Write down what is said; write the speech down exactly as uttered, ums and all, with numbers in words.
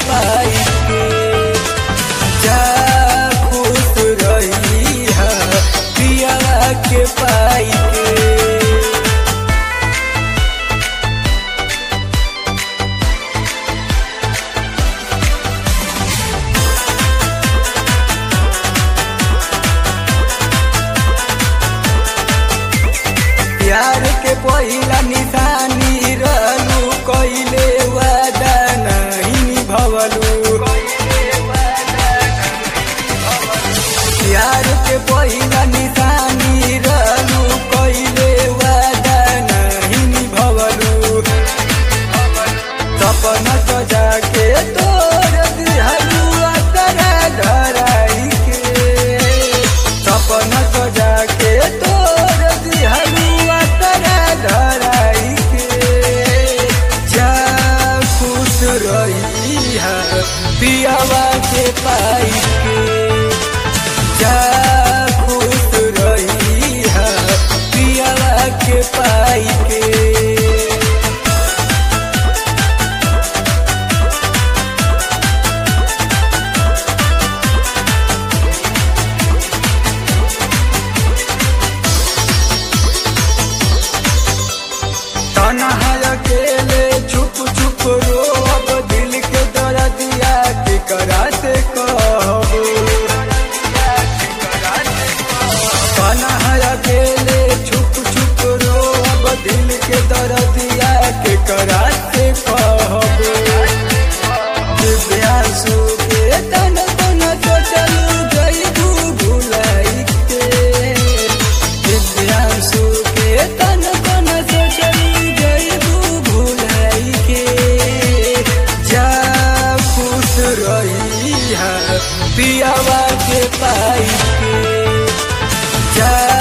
पाई के जा खुश रही है पियावा के पाई के। प्यार के पहिला निशानी रहलू कइले वादा नहीं निभवलू। प्यार के पहिला निशानी रहलू कइले वादा नहीं निभवलू। सपना सजा के तोड़ दिहलू अतरा धराई के। सपना सजा के तोड़ दिहलू धराई के जा खुश रही है पियावा के पाई के जा खुश रही है पियावा के पाई के। तन्हा अकेले छुप छुप रो अब दिल के दर्दिया के करा से कहबो। तन्हा अकेले छुप छुप रो अब दिल के दर्दिया के करा से कहबो। दिव्यांशु के तन तन सोचलू गईबू भुलाई के। दिव्यांशु के तन तन सोचलू रही है पियावा के पाई के जा